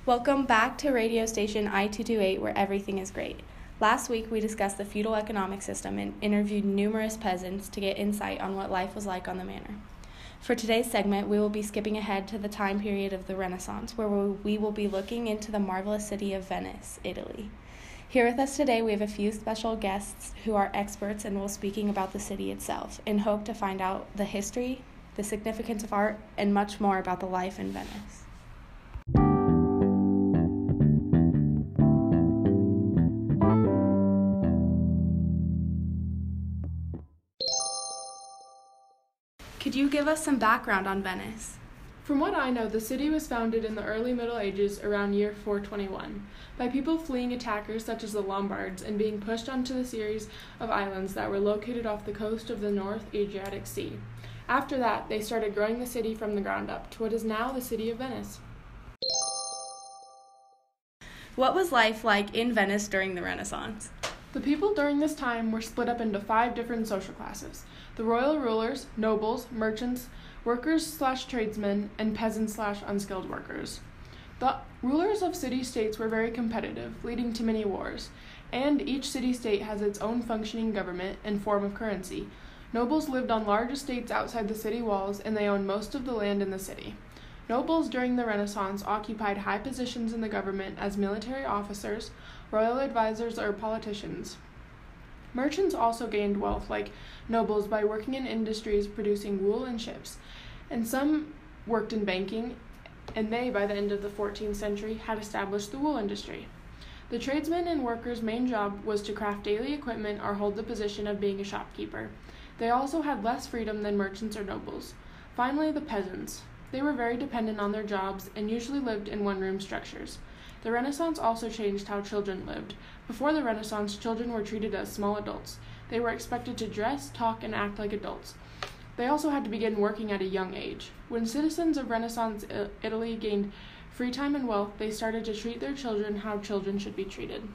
Welcome back to radio station I-228, where everything is great. Last week, we discussed the feudal economic system and interviewed numerous peasants to get insight on what life was like on the manor. For today's segment, we will be skipping ahead to the time period of the Renaissance, where we will be looking into the marvelous city of Venice, Italy. Here with us today, we have a few special guests who are experts and will speaking about the city itself, and hope to find out the history, the significance of art, and much more about the life in Venice. Could you give us some background on Venice? From what I know, the city was founded in the early Middle Ages around year 421 by people fleeing attackers such as the Lombards and being pushed onto the series of islands that were located off the coast of the North Adriatic Sea. After that, they started growing the city from the ground up to what is now the city of Venice. What was life like in Venice during the Renaissance? The people during this time were split up into 5 different social classes: the royal rulers, nobles, merchants, workers/tradesmen, and peasants/unskilled workers. The rulers of city-states were very competitive, leading to many wars, and each city-state has its own functioning government and form of currency. Nobles lived on large estates outside the city walls, and they owned most of the land in the city. Nobles during the Renaissance occupied high positions in the government as military officers, royal advisors, or politicians. Merchants also gained wealth like nobles by working in industries producing wool and ships, and some worked in banking, and they, by the end of the 14th century, had established the wool industry. The tradesmen and workers' main job was to craft daily equipment or hold the position of being a shopkeeper. They also had less freedom than merchants or nobles. Finally, the peasants. They were very dependent on their jobs and usually lived in one-room structures. The Renaissance also changed how children lived. Before the Renaissance, children were treated as small adults. They were expected to dress, talk, and act like adults. They also had to begin working at a young age. When citizens of Renaissance Italy gained free time and wealth, they started to treat their children how children should be treated.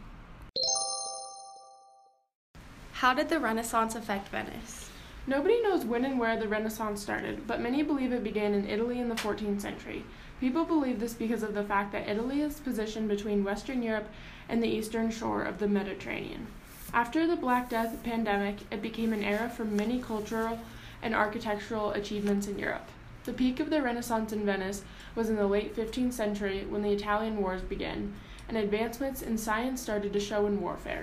How did the Renaissance affect Venice? Nobody knows when and where the Renaissance started, but many believe it began in Italy in the 14th century. People believe this because of the fact that Italy is positioned between Western Europe and the eastern shore of the Mediterranean. After the Black Death pandemic, it became an era for many cultural and architectural achievements in Europe. The peak of the Renaissance in Venice was in the late 15th century when the Italian Wars began, and advancements in science started to show in warfare.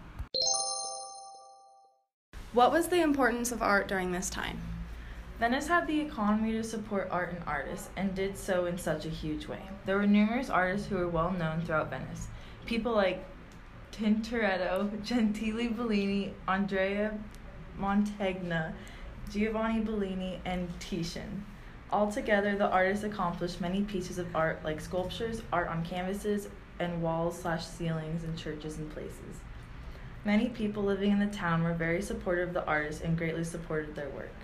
What was the importance of art during this time? Venice had the economy to support art and artists, and did so in such a huge way. There were numerous artists who were well known throughout Venice. People like Tintoretto, Gentile Bellini, Andrea Mantegna, Giovanni Bellini, and Titian. Altogether, the artists accomplished many pieces of art like sculptures, art on canvases, and walls/ceilings in churches and places. Many people living in the town were very supportive of the artists and greatly supported their work.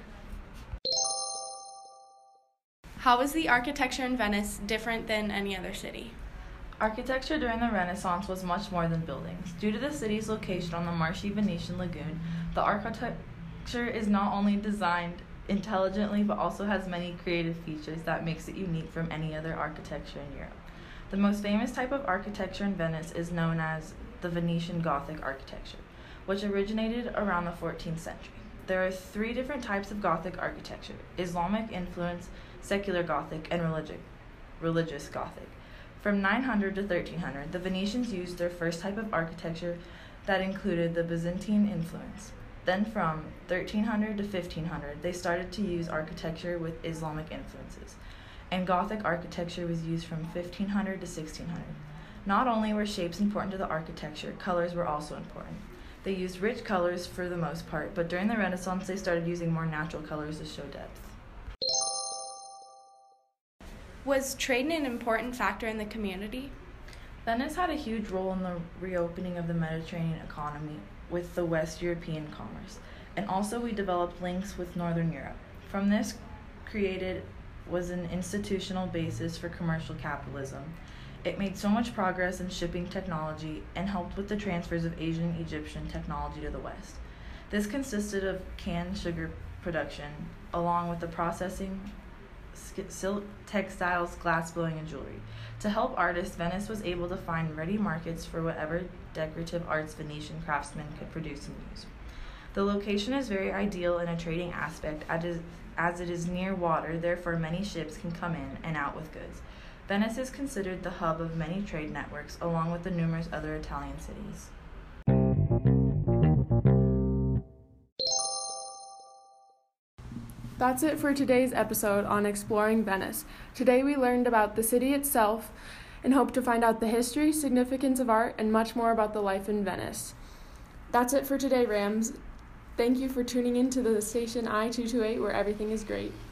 How was the architecture in Venice different than any other city? Architecture during the Renaissance was much more than buildings. Due to the city's location on the marshy Venetian lagoon, the architecture is not only designed intelligently but also has many creative features that makes it unique from any other architecture in Europe. The most famous type of architecture in Venice is known as the Venetian Gothic architecture, which originated around the 14th century. There are 3 different types of Gothic architecture: Islamic influence, secular Gothic, and religious Gothic. From 900 to 1300, the Venetians used their first type of architecture that included the Byzantine influence. Then from 1300 to 1500, they started to use architecture with Islamic influences, and Gothic architecture was used from 1500 to 1600. Not only were shapes important to the architecture, colors were also important. They used rich colors for the most part, but during the Renaissance they started using more natural colors to show depth. Was trade an important factor in the community? Venice had a huge role in the reopening of the Mediterranean economy with the West European commerce, and also we developed links with Northern Europe. From this created was an institutional basis for commercial capitalism. It made so much progress in shipping technology and helped with the transfers of Asian and Egyptian technology to the West. This consisted of canned sugar production, along with the processing silk, textiles, glass blowing, and jewelry. To help artists, Venice was able to find ready markets for whatever decorative arts Venetian craftsmen could produce and use. The location is very ideal in a trading aspect as it is near water, therefore many ships can come in and out with goods. Venice is considered the hub of many trade networks, along with the numerous other Italian cities. That's it for today's episode on Exploring Venice. Today we learned about the city itself and hope to find out the history, significance of art, and much more about the life in Venice. That's it for today, Rams. Thank you for tuning in to the station I-228 where everything is great.